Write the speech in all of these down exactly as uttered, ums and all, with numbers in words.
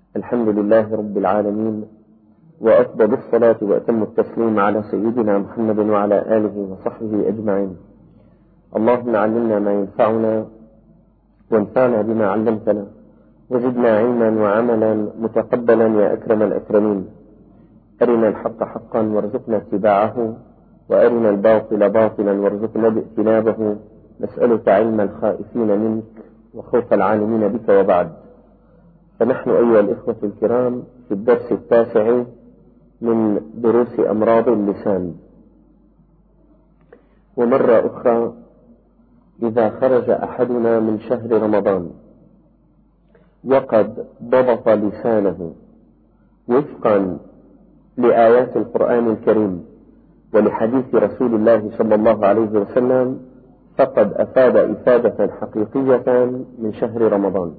الحمد لله رب العالمين، وأفضل الصلاة وأتم التسليم على سيدنا محمد وعلى آله وصحبه أجمعين. اللهم علمنا ما ينفعنا وانفعنا بما علمتنا، وزدنا علما وعملا متقبلا يا أكرم الأكرمين. أرنا الحق حقا وارزقنا اتباعه، وأرنا الباطل باطلا وارزقنا اجتنابه. نسألك علم الخائفين منك وخوف العالمين بك، وبعد. فنحن أيها الإخوة الكرام في الدرس التاسع من دروس أمراض اللسان. ومرة أخرى، إذا خرج أحدنا من شهر رمضان وقد ضبط لسانه وفقا لآيات القرآن الكريم ولحديث رسول الله صلى الله عليه وسلم، فقد أفاد إفادة حقيقية من شهر رمضان.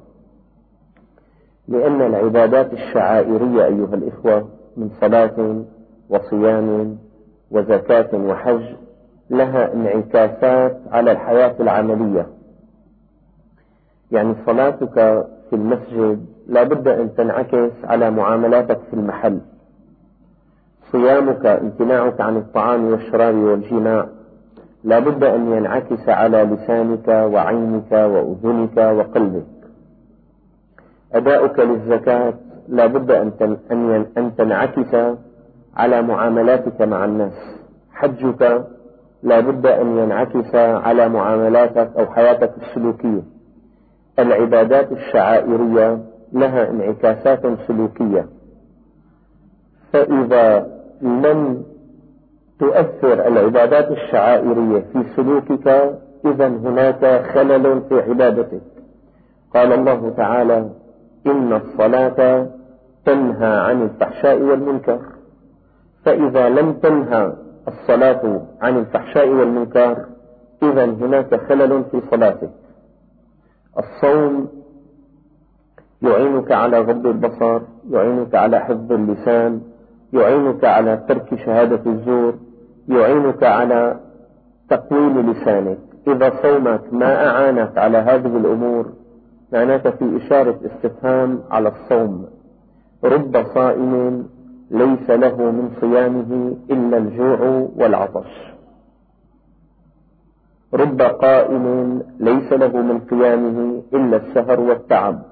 لأن العبادات الشعائرية أيها الإخوة من صلاة وصيام وزكاة وحج لها انعكاسات على الحياة العملية. يعني صلاتك في المسجد لا بد أن تنعكس على معاملاتك في المحل. صيامك، امتناعك عن الطعام والشراب والجماع، لا بد أن ينعكس على لسانك وعينك وأذنك وقلبك. أداؤك للزكاة لا بد أن تنعكس على معاملاتك مع الناس. حجك لا بد أن ينعكس على معاملاتك أو حياتك السلوكية. العبادات الشعائرية لها انعكاسات سلوكية، فإذا لم تؤثر العبادات الشعائرية في سلوكك إذن هناك خلل في عبادتك. قال الله تعالى: إن الصلاة تنهى عن الفحشاء والمنكر. فإذا لم تنهى الصلاة عن الفحشاء والمنكر إذن هناك خلل في صلاتك. الصوم يعينك على غض البصر، يعينك على حفظ اللسان، يعينك على ترك شهادة الزور، يعينك على تقويم لسانك. إذا صومك ما أعانك على هذه الأمور معناته في إشارة استفهام على الصوم. رب صائم ليس له من صيامه إلا الجوع والعطش، رب قائم ليس له من قيامه إلا السهر والتعب.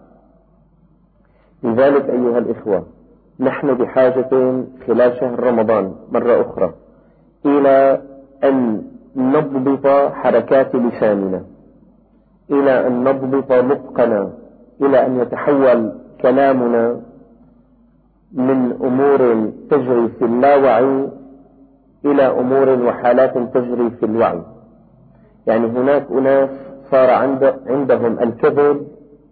لذلك أيها الإخوة، نحن بحاجة خلال شهر رمضان مرة أخرى إلى أن نضبط حركات لساننا، إلى أن نضبط نطقنا، إلى أن يتحول كلامنا من أمور تجري في اللاوعي إلى أمور وحالات تجري في الوعي. يعني هناك أناس صار عندهم الكذب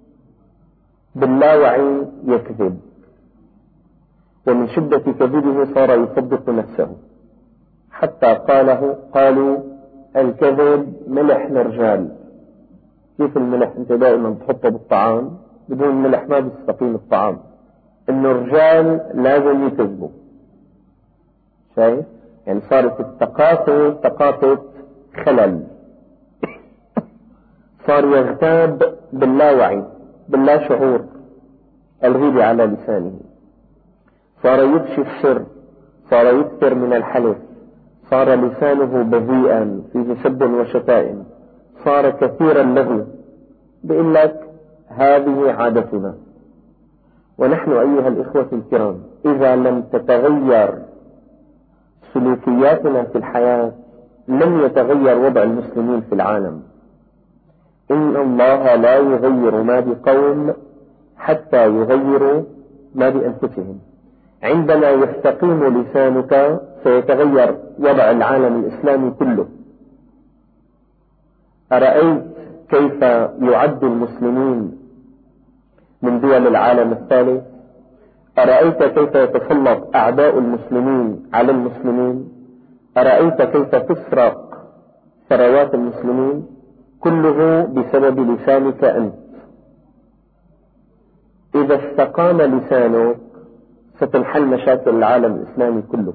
باللاوعي يكذب، ومن شدة كذبه صار يصدق نفسه، حتى قاله قالوا الكذب ملح للرجال. كيف الملح؟ انت دائما تحطه بالطعام، بدون ملح ما بيستقيم الطعام. انه الرجال لازم يكذبوا. شايف؟ يعني صارت الثقافة ثقافة خلل. صار يغتاب باللاوعي باللا شعور الغيبة على لسانه، صار يفشي السر، صار يكثر من الحلف، صار لسانه بذيئا فيه سب وشتائم، صار كثير اللغو. بيقول لك هذه عادتنا. ونحن أيها الإخوة الكرام إذا لم تتغير سلوكياتنا في الحياة لن يتغير وضع المسلمين في العالم. إن الله لا يغير ما بقوم حتى يغيروا ما بأنفسهم. عندما يستقيم لسانك سيتغير وضع العالم الإسلامي كله. أرأيت كيف يعد المسلمين من دول العالم الثالث؟ أرأيت كيف يتسلط أعداء المسلمين على المسلمين؟ أرأيت كيف تسرق ثروات المسلمين؟ كله بسبب لسانك أنت. إذا استقام لسانك ستنحل مشاكل العالم الإسلامي كله.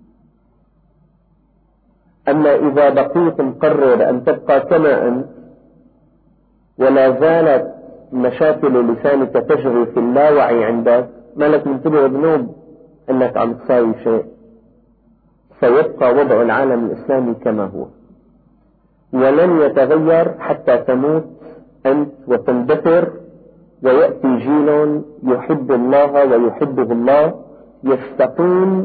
أما إذا بقيت مقرر أن تبقى كما أنت ولا زالت مشاكل لسانك تجري في اللاوعي عندك مالك منتبه بنوب أنك عم تساوي شيء. سيبقى وضع العالم الإسلامي كما هو، ولن يتغير حتى تموت أنت وتندثر، ويأتي جيل يحب الله ويحبه الله، يستقيم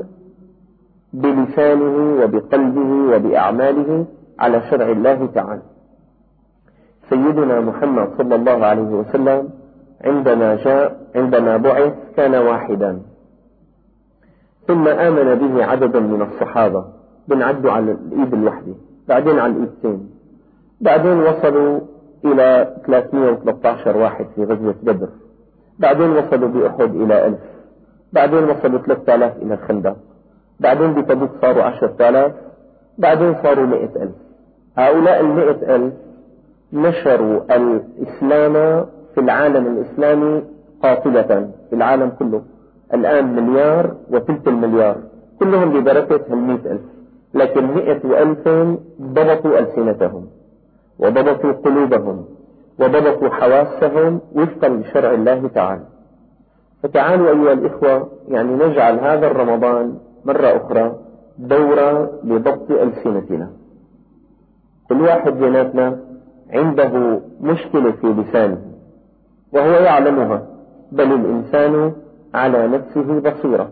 بلسانه وبقلبه وبأعماله على شرع الله تعالى. سيدنا محمد صلى الله عليه وسلم عندما جاء عندما بعث كان واحدا، ثم آمن به عدد من الصحابة بنعدوا على الإيد الوحدة، بعدين على الإيدتين، بعدين وصلوا إلى ثلاثمائة وثلاثة عشر واحد في غزوة بدر، بعدين وصلوا بأحد إلى ألف، بعدين وصلوا ثلاثة آلاف إلى الخندق، بعدين بتبوك صاروا عشرة آلاف، بعدين صاروا مئة ألف. هؤلاء المئة ألف نشروا الإسلام في العالم الإسلامي قاطبة في العالم كله. الآن مليار وثلث المليار كلهم ببركة هالمئة ألف، لكن مئة وألف ضبطوا ألسنتهم وضبطوا قلوبهم وضبطوا حواسهم وفقا لشرع الله تعالى. فتعالوا أيها الإخوة، يعني نجعل هذا الرمضان مرة أخرى دورة لضبط ألسنتنا. كل واحد بيناتنا عنده مشكلة في لسانه وهو يعلمها، بل الإنسان على نفسه بصيرة.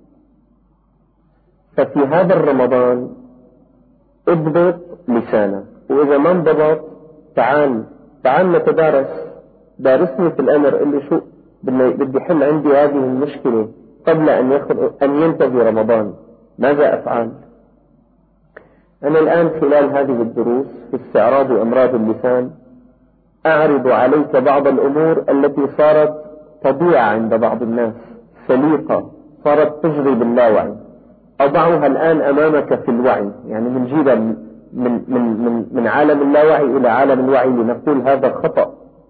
ففي هذا الرمضان اضبط لسانك، وإذا ما انضبط تعال تعال نتدارس، دارسني في الأمر اللي شو بدي حل عندي هذه المشكلة قبل أن يخرج أن ينتهي رمضان. ماذا أفعل؟ أنا الآن خلال هذه الدروس في استعراض أمراض اللسان أعرض عليك بعض الأمور التي صارت طبيعة عند بعض الناس، سليقة صارت تجري باللاوعي، أضعها الآن أمامك في الوعي، يعني بنجيبها من من من من عالم اللاوعي إلى عالم الوعي لنقول هذا خطأ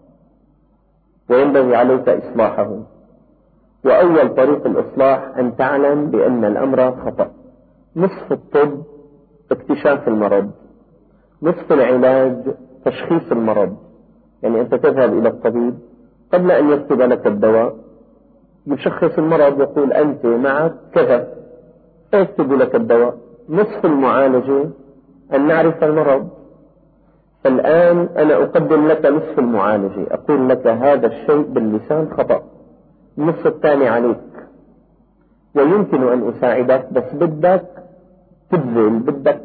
وينبغي عليك إصلاحه. وأول طريق الإصلاح أن تعلم بأن الأمر خطأ. نصف الطب اكتشاف المرض، نصف العلاج تشخيص المرض. يعني أنت تذهب إلى الطبيب قبل أن يكتب لك الدواء يشخص المرض، يقول أنت معك كذا فيكتب لك الدواء. نصف المعالجة أن نعرف المرض. فالآن أنا أقدم لك نصف المعالجة، أقول لك هذا الشيء باللسان خطأ، النصف الثاني عليك، ويمكن أن أساعدك، بس بدك تبذل، بدك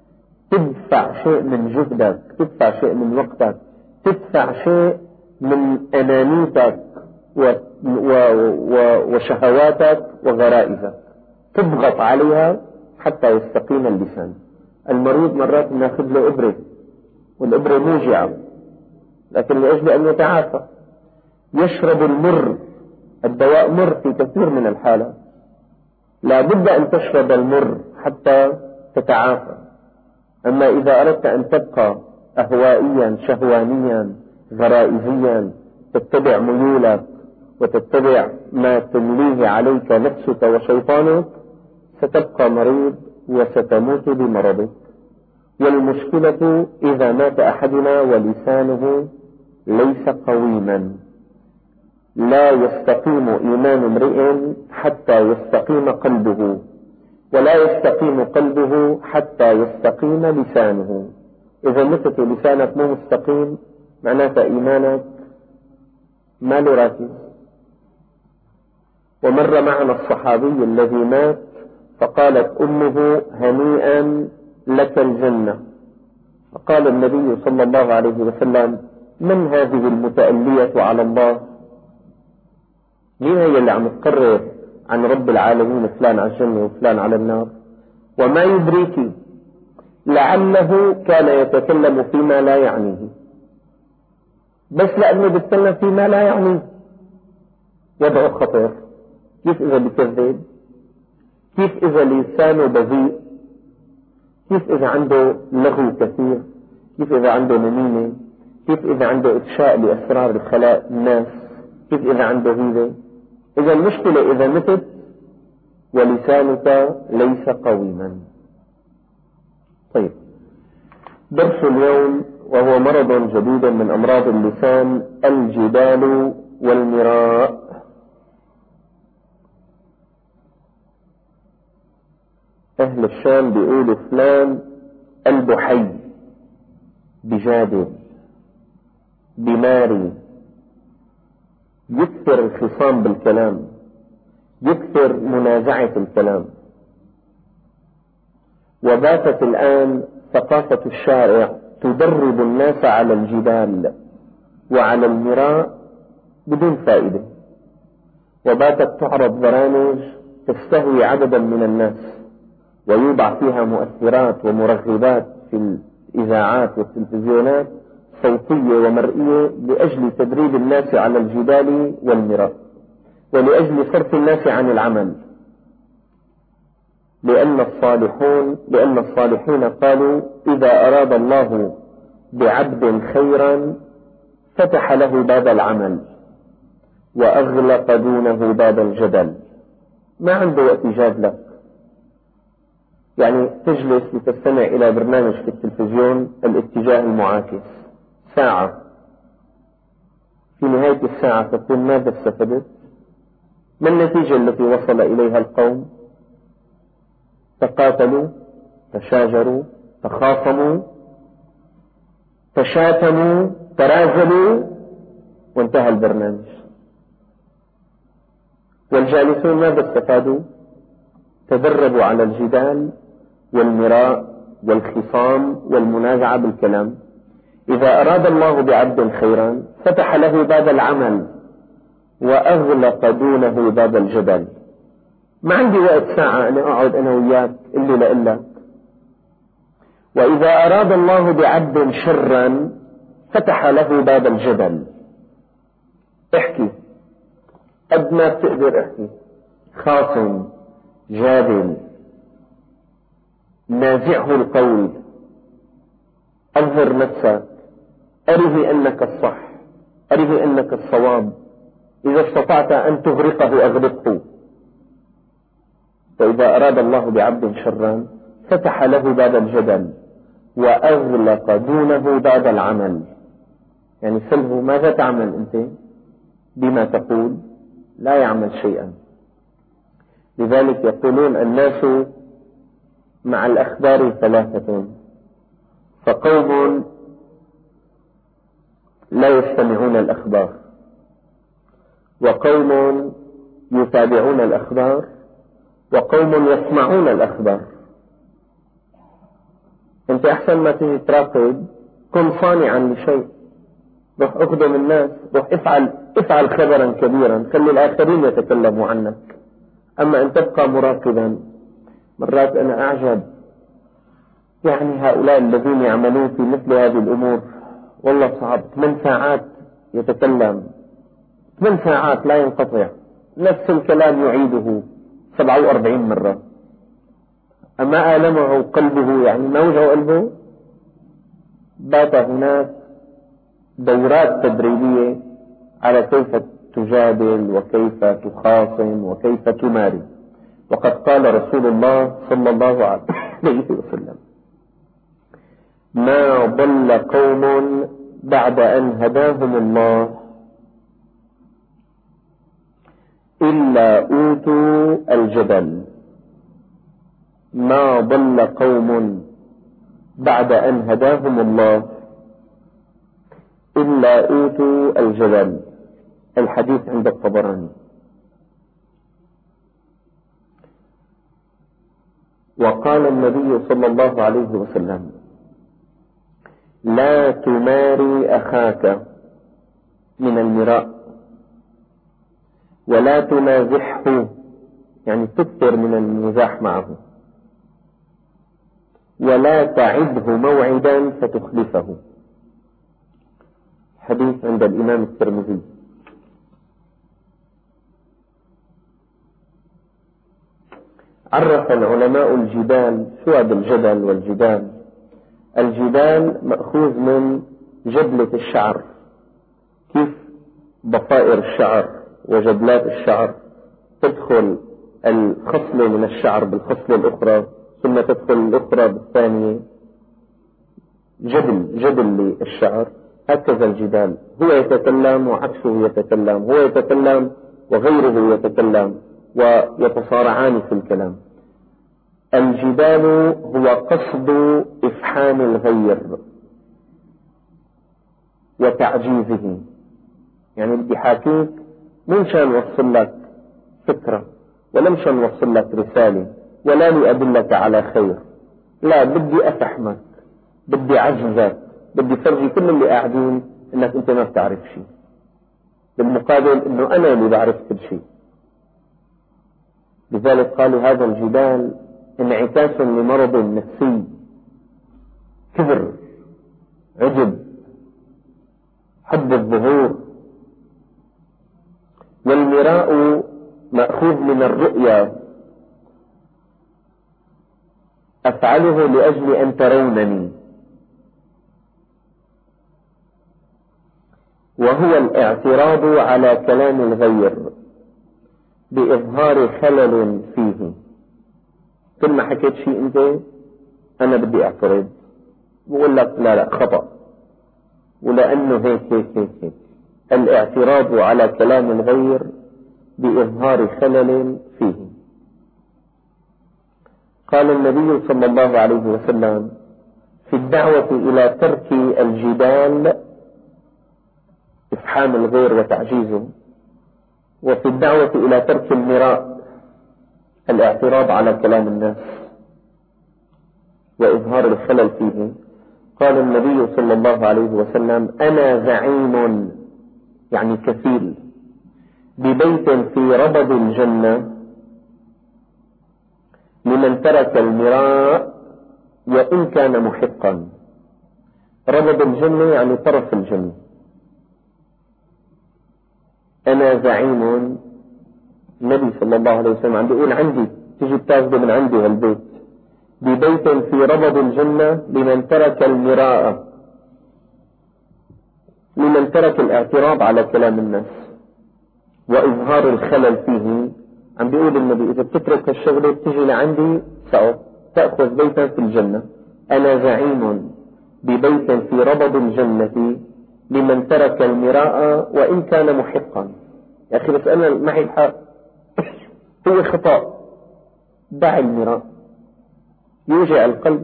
تدفع شيء من جهدك، تدفع شيء من وقتك، تدفع شيء من أنانيتك و... و... و... وشهواتك وغرائزك، تضغط عليها حتى يستقيم اللسان. المريض مرات ناخذ له إبرة والإبرة موجعة، لكن لأجل أن يتعافى يشرب المر، الدواء مر في كثير من الحالات، لا بد أن تشرب المر حتى تتعافى. أما إذا أردت أن تبقى أهوائيا شهوانيا غرائزيا تتبع ميولك وتتبع ما تمليه عليك نفسك وشيطانك، ستبقى مريض وستموت بمرضك. والمشكلة إذا مات أحدنا ولسانه ليس قويما. لا يستقيم إيمان امرئ حتى يستقيم قلبه، ولا يستقيم قلبه حتى يستقيم لسانه. إذا متت لسانك مو مستقيم معناته إيمانك ما له راكز. ومر معنا الصحابي الذي مات فقالت أمه هنيئا لك الجنة، فقال النبي صلى الله عليه وسلم من هذه المتألية على الله؟ مين هي اللي عم تقرر عن رب العالمين فلان على الجنة وفلان على النار؟ وما يدريك لعله كان يتكلم فيما لا يعنيه، بس لأنه بيتكلم فيما لا يعنيه وضعه خطر. كيف إذا بكذب؟ كيف إذا لسانه بذيء؟ كيف إذا عنده لغو كثير؟ كيف إذا عنده نميمة؟ كيف إذا عنده إفشاء لأسرار الخلاء الناس؟ كيف إذا عنده غيبة؟ إذا المشكلة إذا متت ولسانك ليس قويما. طيب، درس اليوم وهو مرض جديد من أمراض اللسان، الجدال والمراء. أهل الشام بيقولوا فلان قلبه حي، بجادل، بماري، يكثر الخصام بالكلام، يكثر منازعة الكلام. وباتت الآن ثقافة الشارع تدرب الناس على الجدال وعلى المراء بدون فائدة، وباتت تعرض برامج تستهوي عددا من الناس ويوضع فيها مؤثرات ومرغبات في الإذاعات والتلفزيونات صوتية ومرئية لأجل تدريب الناس على الجدال والمراء، ولأجل صرف الناس عن العمل، لأن الصالحون لأن الصالحين قالوا: إذا أراد الله بعبد خيرا فتح له باب العمل وأغلق دونه باب الجدل. ما عنده وقت يجادلك، يعني تجلس لتستمع إلى برنامج في التلفزيون الاتجاه المعاكس ساعة، في نهاية الساعة تقول: ماذا استفدت؟ ما النتيجة التي وصل إليها القوم؟ تقاتلوا، تشاجروا، تخاصموا، تشاتموا، ترازلوا، وانتهى البرنامج. والجالسون ماذا استفادوا؟ تدربوا على الجدال والمراء والخصام والمنازعة بالكلام. إذا أراد الله بعبد خيرا فتح له باب العمل وأغلق دونه باب الجدل. ما عندي وقت ساعة أنا أقعد أنا وياك إلا لإلك. وإذا أراد الله بعبد شرا فتح له باب الجدل. احكي قد ما بتقدر، احكي، خاصم، جادل، نازعه القول، أظهر نفسك، أره أنك الصح، أره أنك الصواب. إذا استطعت أن تغرقه أغرقه. فإذا أراد الله بعبد شرا فتح له باب الجدل وأغلق دونه باب العمل. يعني سله: ماذا تعمل أنت بما تقول؟ لا يعمل شيئا. لذلك يقولون: الناس مع الأخبار ثلاثة، فقوم لا يستمعون الأخبار، وقوم يتابعون الأخبار، وقوم يسمعون الأخبار. أنت أحسن ما تجي تراقب، كن صانعا لشيء، روح أخدم الناس، روح افعل افعل خبرا كبيرا، خلي الآخرين يتكلموا عنك. أما أن تبقى مراقبا. مرات أنا أعجب يعني هؤلاء الذين يعملون في مثل هذه الأمور، والله صعب. ثمان ساعات يتكلم، ثمان ساعات لا ينقطع، نفس الكلام يعيده سبعة وأربعين مرة. أما آلمه قلبه، يعني ما وجعه قلبه؟ بات هناك دورات تدريبية على كيف تجادل وكيف تخاصم وكيف تماري. وقد قال رسول الله صلى الله عليه وسلم: ما ضل قوم بعد أن هداهم الله إلا أوتوا الجدل. ما ضل قوم بعد أن هداهم الله إلا أوتوا الجدل. الحديث عند الطبراني. وقال النبي صلى الله عليه وسلم: لا تماري أخاك من المراء، ولا تنازحه، يعني تكثر من المزاح معه، ولا تعده موعدا فتخلفه. حديث عند الإمام الترمذي. عرف العلماء الجدال، شو هذا الجدل والجدال؟ الجدال مأخوذ من جبلة الشعر، كيف ضفائر الشعر وجبلات الشعر تدخل الخصلة من الشعر بالخصلة الأخرى، ثم تدخل الأخرى بالثانية، جبل جبل للشعر. هكذا الجدال، هو يتكلم وعكسه يتكلم، هو يتكلم وغيره يتكلم، ويتصارعان في الكلام. الجدال هو قصد إفحام الغير وتعجيزه. يعني بدي حاكيك مو مشان وصل لك فكرة ولا مشان وصل لك رسالة ولا لأدلك على خير، لا، بدي أفحمك، بدي عجزك، بدي فرجي كل اللي قاعدين انك انت ما بتعرف شيء، بالمقابل انه انا اللي بعرف كل شيء. لذلك قالوا هذا الجدال انعكاس لمرض نفسي، كبر، عجب، حب الظهور. والمراء مأخوذ من الرؤيا، أفعله لأجل أن ترونني، وهو الاعتراض على كلام الغير بإظهار خلل فيه. كل ما حكيت شيء أنت أنا بدي أعترض، بقول لك لا لا خطأ، ولأنه هيك هيك هيك هيك. الاعتراض على كلام الغير بإظهار خلل فيه. قال النبي صلى الله عليه وسلم في الدعوة إلى ترك الجدال إفحام الغير وتعجيزه، وفي الدعوة إلى ترك المراء الاعتراض على كلام الناس وإظهار الخلل فيه، قال النبي صلى الله عليه وسلم أنا زعيم، يعني كفيل، ببيت في ربض الجنة لمن ترك المراء وإن كان محقا. ربض الجنة يعني طرف الجنة. أنا زعيم، النبي صلى الله عليه وسلم عم بيقول عندي، تجي بتاخذه من عندي هالبيت، ببيت في ربض الجنة لمن ترك المراء، لمن ترك الاعتراض على كلام الناس وإظهار الخلل فيه. عم بيقول النبي إذا بتترك الشغلة بتجي لعندي تأخذ بيتا في الجنة. أنا زعيم ببيت في ربض الجنة لمن ترك المراء وإن كان محقا. يا أخي بس أنا معي الحق، هو خطأ، دع المراء، يوجع القلب.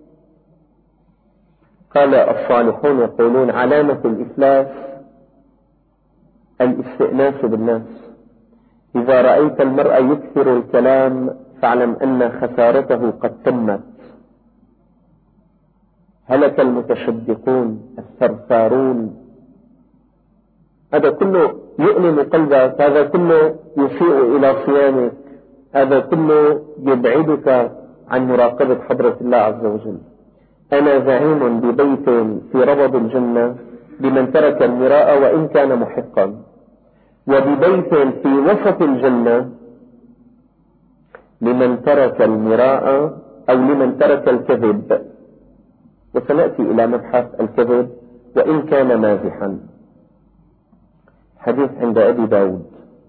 قال الصالحون يقولون علامة الإفلاس الاستئناس بالناس. إذا رأيت المرء يكثر الكلام فاعلم أن خسارته قد تمت. هلك المتشدقون الثرثارون. هذا كله يؤلم قلبك، هذا كله يسيء إلى صيامك، هذا كله يبعدك عن مراقبة حضرة الله عز وجل. أنا زعيم ببيت في ربض الجنة لمن ترك المراء وإن كان محقا، وببيت في وسط الجنة لمن ترك المراء أو لمن ترك الكذب، وسنأتي إلى مبحث الكذب وإن كان مازحا. حديث عند أبي داود.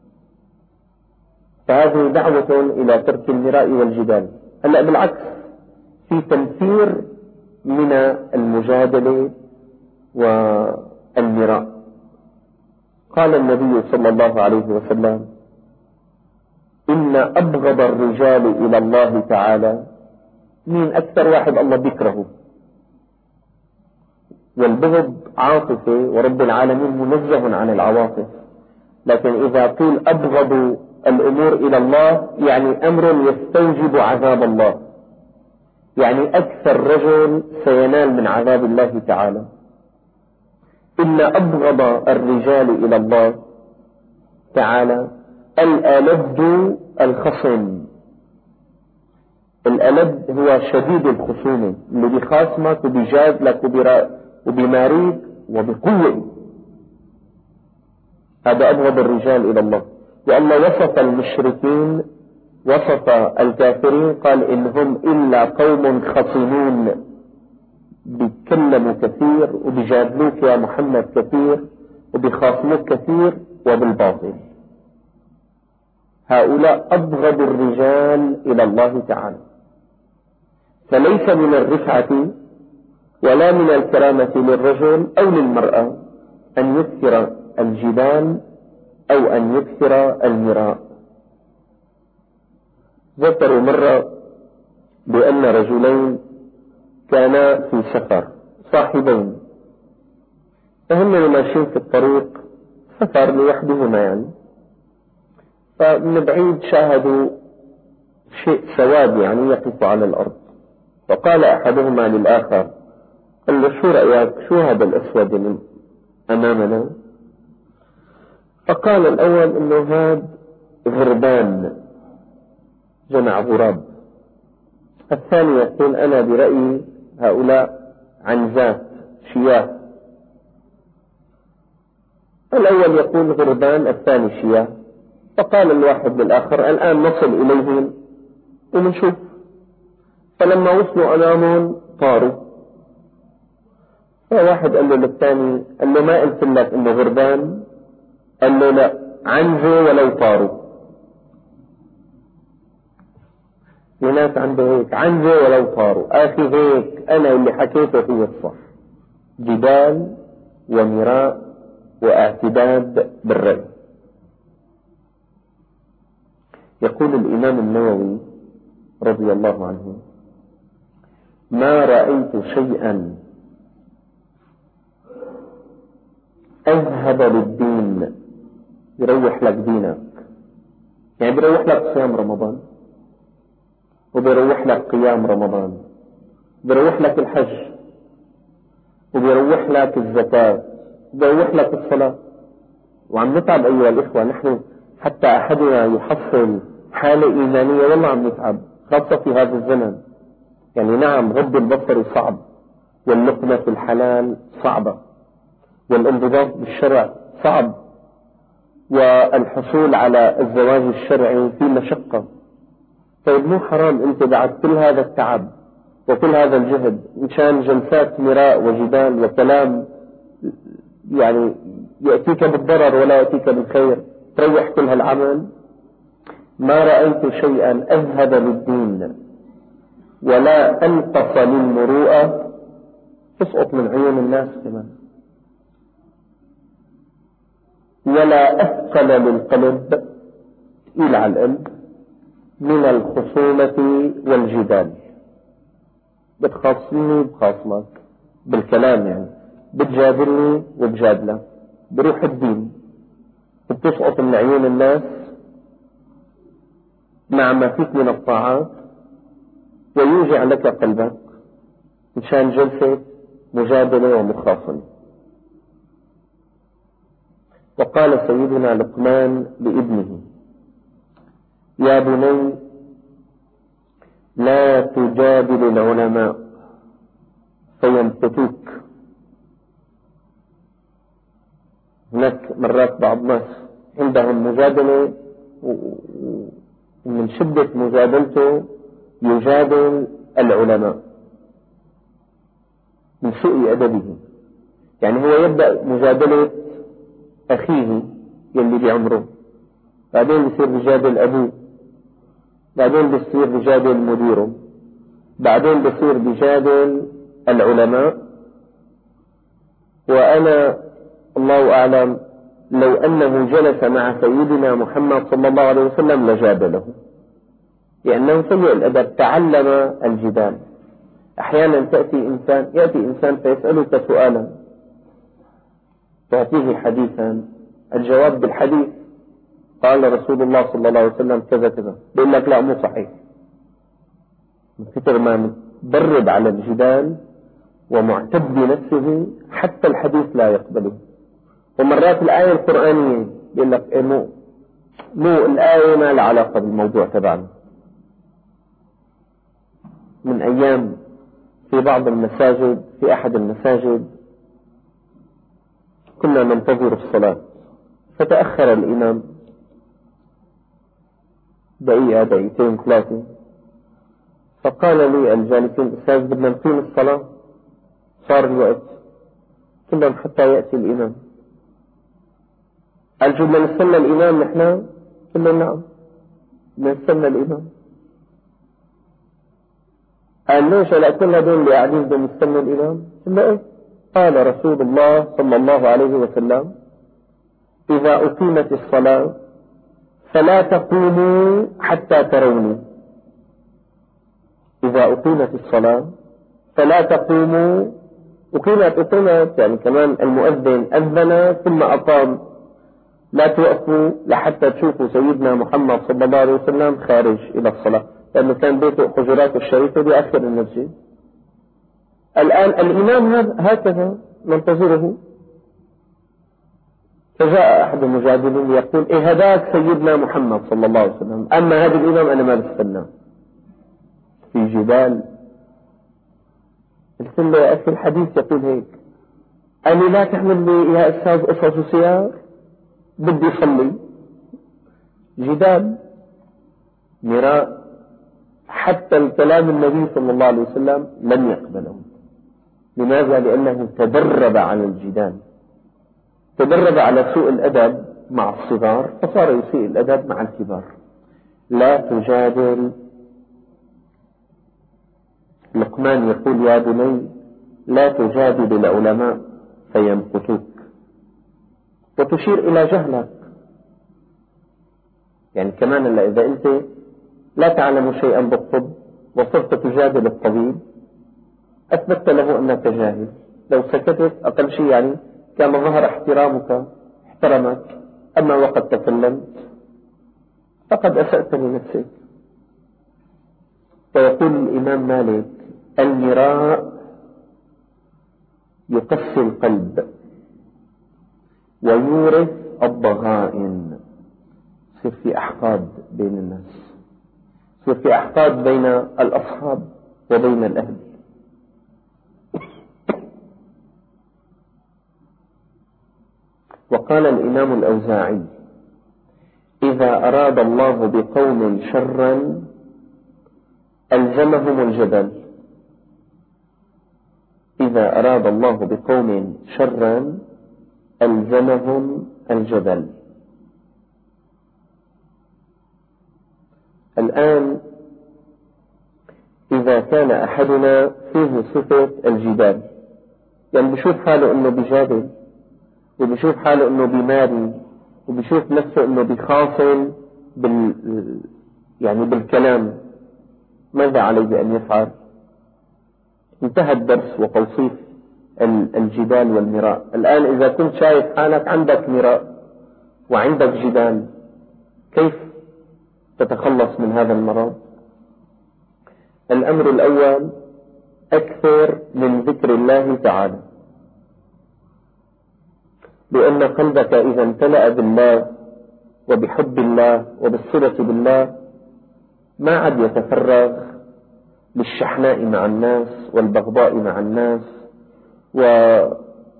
فهذه دعوة إلى ترك المراء والجدال. هلأ بالعكس في تنفير من المجادلة والمراء. قال النبي صلى الله عليه وسلم إن أبغض الرجال إلى الله تعالى، مين أكثر واحد الله بيكرهه؟ والبغض عاطفة ورب العالمين منزه عن العواطف، لكن إذا قيل أبغض الأمور إلى الله يعني أمر يستوجب عذاب الله، يعني أكثر رجل سينال من عذاب الله تعالى. إن أبغض الرجال إلى الله تعالى الألد الخصم. الألد هو شديد الخصومة، اللي بيخاصمك وبيجادلك وبيماريك وبقوة، هذا أبغض الرجال إلى الله. والله وصف المشركين، وصف الكافرين، قال إنهم إلا قوم خصمون، بيتكلموا كثير وبيجادلوك يا محمد كثير وبيخاصموك كثير وبالباطل. هؤلاء أبغض الرجال إلى الله تعالى. فليس من الرفعة ولا من الكرامة للرجل أو للمرأة أن يكثر الجدال أو أن يكثر المراء. ذكروا مرة بأن رجلين كانا في سفر صاحبين، فهم ماشيين في الطريق سفر لوحدهما يعني، فمن بعيد شاهدوا شيء سواد يعني يقف على الأرض، فقال أحدهما للآخر، قال له شو رأيك، شو هذا الأسود اللي أمامنا؟ فقال الأول إنه هذا غربان، جمع غراب. الثاني يقول أنا برأيي هؤلاء عنزات شياه. الأول يقول غربان، الثاني شياه. فقال الواحد للآخر الآن نصل إليهم ونشوف. فلما وصلوا أمامهم طاروا. فواحد قال له للثاني، قال له ما قلت لك إنه غربان؟ قال له لا، عنزوا ولو طاروا. في ناس عنده هيك، عنزوا ولو طاروا. أخي هيك أنا اللي حكيته هو الصح، جدال ومراء واعتداد بالرأي. يقول الإمام النووي رضي الله عنه: ما رأيت شيئا أذهب للدين، يروح لك دينك، يعني بيروح لك صيام رمضان، وبيروح لك قيام رمضان، بيروح لك الحج، وبيروح لك الزكاة، وبيروح لك الصلاة. وعم نتعب أيها الإخوة، نحن حتى أحدنا يحصل حالة إيمانية والله عم نتعب، خاصة في هذا الزمن. يعني نعم غض البصر صعب، واللقمة في الحلال صعبة، والانضباط بالشرع صعب، والحصول على الزواج الشرعي في مشقة. طيب مو حرام أنت بعد كل هذا التعب وكل هذا الجهد مشان جلسات مراء وجدال وكلام يعني يأتيك بالضرر ولا يأتيك بالخير تروح كل هالعمل؟ ما رأيت شيئا أذهب للدين ولا أنقص للمروءة، تسقط من عيون الناس كمان، ولا أثقل للقلب، تقيل على القلب، من الخصومة والجدال. بتخاصمني بخاصمك بالكلام، يعني بتجادلني وبجادلك، بروح الدين بتسقط من عيون الناس مع ما فيك من الطاعات، ويوجع لك قلبك مشان جلسة مجادلة ومخاصمة. وقال سيدنا لقمان لابنه: يا بني لا تجادل العلماء فيمقتوك. هناك مرات بعض الناس عندهم مجادلة ومن شدة مجادلته يجادل العلماء من سوء أدبه. يعني هو يبدأ مجادلة أخيه يلي بعمره، بعدين بصير بجادل أبوه، بعدين بصير بجادل مديره، بعدين بصير بجادل العلماء. وأنا الله أعلم لو أنه جلس مع سيدنا محمد صلى الله عليه وسلم لجادله، لأنه سيء الأدب، تعلم الجدال. أحيانا تأتي إنسان يأتي إنسان فيسألك سؤالا تعطيه حديثا، الجواب بالحديث، قال رسول الله صلى الله عليه وسلم كذا كذا، بيقول لك لا مو صحيح، من كثر ما متدرب على الجدال ومعتد بنفسه حتى الحديث لا يقبله. ومرات الآية القرآنية بيقول لك إيه مو مو الآية ما لها علاقة بالموضوع تبعنا. من أيام في بعض المساجد، في أحد المساجد كنا ننتظر الصلاة، فتأخر الإمام دقيقة دقيقتين ثلاثة، فقال لي الجالسين: أستاذ بدنا نقيم الصلاة، صار الوقت، كلهم حتى يأتي الإمام. قال: بدنا نستنى الإمام نحن؟ قلنا نعم بدنا نستنى الإمام. قال: ليش؟ لا كل هذول اللي قاعدين بدهم يستنوا الإمام؟ قلنا إيه؟ قال رسول الله صلى الله عليه وسلم: إذا أقيمت الصلاة فلا تقوموا حتى تروني. إذا أقيمت الصلاة فلا تقوموا، أقيمت أقيمت يعني كمان المؤذن أذن ثم أقام، لا توقفوا لحتى تشوفوا سيدنا محمد صلى الله عليه وسلم خارج إلى الصلاة، لأنه كان بيته حجراته الشريفة بآخر المسجد. الآن الإمام هكذا ننتظره، فجاء أحد المجادلين يقول إيه هذاك سيدنا محمد صلى الله عليه وسلم، أما هذا الإمام أنا ما بستناه. في جدال. قلت له يا أخي الحديث يقول هيك، قال لي لا تعمل لي يا أستاذ قصص وسيار، بدي صلي. جدال مراء، حتى الكلام النبي صلى الله عليه وسلم لم يقبله. لماذا؟ لأنه تدرب على الجدال، تدرب على سوء الأدب مع الصغار فصار يسيء الأدب مع الكبار. لا تجادل. لقمان يقول يا بني لا تجادل العلماء فيمقتوك، وتشير إلى جهلك. يعني كمان إذا أنت لا تعلم شيئا بالطب وصرت تجادل الطبيب أثبت له أنك جاهل. لو سكتت أقل شيء يعني كان ظهر احترامك احترمك، أما وقد تكلمت فقد أسأت لنفسك. ويقول الإمام مالك المراء يقسي القلب ويورث الضغائن. يصير في أحقاد بين الناس، يصير في أحقاد بين الأصحاب وبين الأهل. وقال الإمام الأوزاعي إذا أراد الله بقوم شرا ألزمهم الجدل. إذا أراد الله بقوم شرا ألزمهم الجدل. الآن إذا كان أحدنا فيه صفة الجدال، يعني بشوف حاله أنه بجادل، وبشوف حاله أنه بماري، وبشوف نفسه أنه بخاصم بال يعني بالكلام، ماذا عليه أن يفعل؟ انتهى الدرس وتوصيف الجدال والمراء. الآن إذا كنت شايف حالك عندك مراء وعندك جدال، كيف تتخلص من هذا المرض؟ الأمر الأول أكثر من ذكر الله تعالى، لأن قلبك إذا امتلأ بالله وبحب الله وبالصلة بالله ما عاد يتفرغ للشحناء مع الناس والبغضاء مع الناس والظهور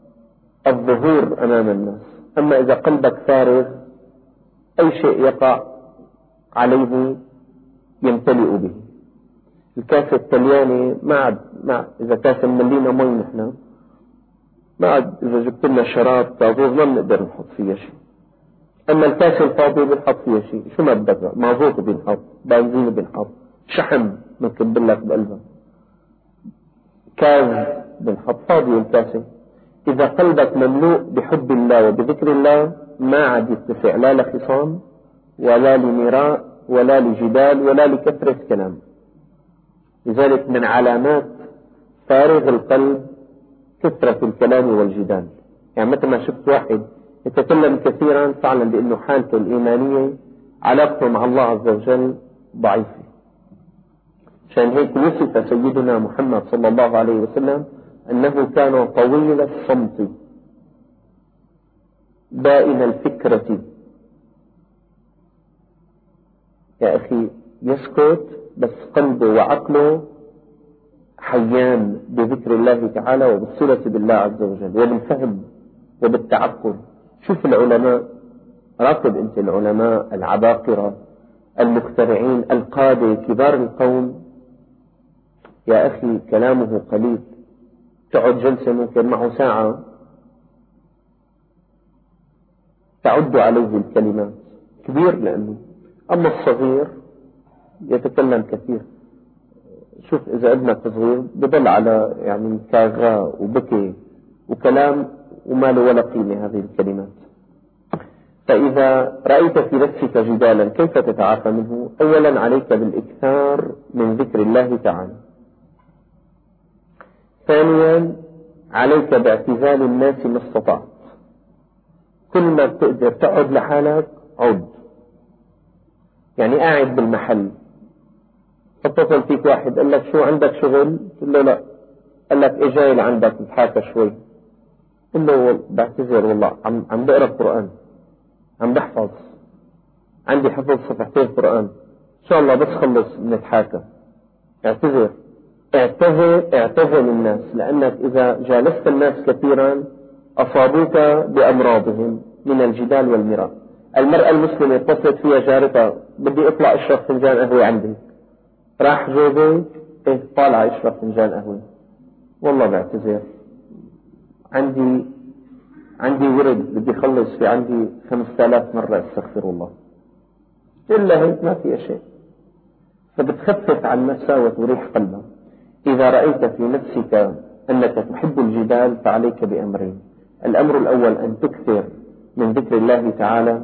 أمام الناس. أما إذا قلبك فارغ أي شيء يقع عليه يمتلئ به. الكاسة التلياني ما عاد ما إذا كاسة ملينا مي نحن ما عاد إذا جبت لنا شراب تازوز ما بنقدر نحط فيها شيء. أما الكاسة الفاضية بنحط فيها شيء. شو ما بدك؟ مازوت بنحط، بنزين بنحط، شحم بنكب لك بقلبها، كاز بنحط، فاضية الكاسة. إذا قلبك مملوء بحب الله وبذكر الله ما عاد يتسع لا لخصام ولا لمراء ولا لجدال ولا لكثرة كلام. لذلك من علامات فارغ القلب كثرة الكلام والجدال. يعني مثل ما شفت واحد يتكلم كثيرا فعلا بأنه حالته الإيمانية علاقته مع الله عز وجل ضعيفة. عشان هيك وصف سيدنا محمد صلى الله عليه وسلم أنه كان طويل الصمت بائن الفكرة. يا أخي يسكت بس قلبه وعقله حيان بذكر الله تعالى وبالصلة بالله عز وجل وبالفهم وبالتعقل. شوف العلماء، راقب أنت العلماء العباقرة المخترعين القادة كبار القوم، يا أخي كلامه قليل، تقعد جلسة ممكن معه ساعة تعد عليه الكلمات، كبير لأنه. أما الصغير يتكلم كثير. شوف إذا ابنك صغير بضل على يعني كاغا وبكي وكلام وما له ولا قيمة هذه الكلمات. فإذا رأيت في نفسك جدالا كيف تتعافى منه؟ أولا عليك بالإكثار من ذكر الله تعالى. ثانيا عليك باعتزال الناس ما استطعت. كل ما بتقدر تقعد لحالك عد. يعني قاعد بالمحل اتصل فيك واحد قال لك شو عندك شغل؟ قل له لا. قال لك ايه جاي لعندك نتحاكى شوي؟ قل له بعتذر والله عم عم بقرا قرآن، عم بحفظ، عندي حفظ صفحتين قرآن، ان شاء الله بس خلص نتحاكى. اعتذر. اعتذر اعتزل الناس، لأنك إذا جالست الناس كثيرا أصابوك بأمراضهم من الجدال والمراء. المرأة المسلمة اتصلت فيها جارتها بدي اطلع اشرب فنجان قهوة عندي، راح جوزي ايه طالع اشرب فنجان قهوة، والله بعتذر عندي عندي ورد بدي خلص في عندي خمسة آلاف مرة استغفر الله. إلا هيك ما في شيء. فبتخفف عن نفسها وتريح قلبها. إذا رأيت في نفسك أنك تحب الجدال فعليك بأمرين. الأمر الأول أن تكثر من ذكر الله تعالى،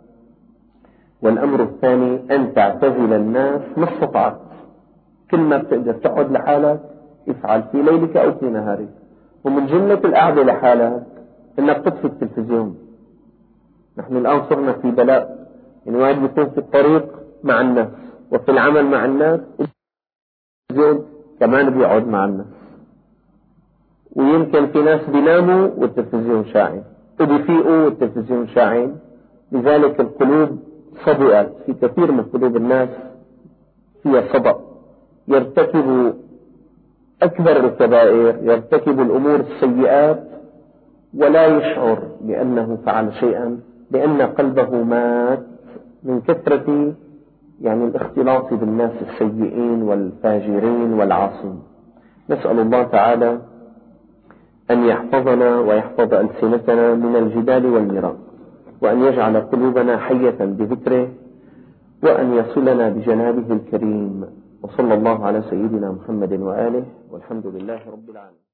والأمر الثاني أن تعتزل الناس ما استطعت. كل ما بتقدر تقعد لحالك افعل في ليلك أو في نهارك. ومن جملة القعدة لحالك أنك تطفي التلفزيون. نحن الآن صرنا في بلاء، يعني واحد بيكون في الطريق مع الناس وفي العمل مع الناس، التلفزيون كمان بيقعد مع الناس، ويمكن في ناس بيناموا والتلفزيون شاعل، وبيفيقوا والتلفزيون شاعل. لذلك القلوب صدئت، في كثير من قلوب الناس فيها صدأ، يرتكب أكبر الكبائر، يرتكب الأمور السيئات ولا يشعر بأنه فعل شيئا، لأن قلبه مات من كثرة يعني الاختلاط بالناس السيئين والفاجرين والعاصين. نسأل الله تعالى أن يحفظنا ويحفظ ألسنتنا من الجدال والمراء، وأن يجعل قلوبنا حية بذكره، وأن يصلنا بجنابه الكريم. وصلى الله على سيدنا محمد وآله، والحمد لله رب العالمين.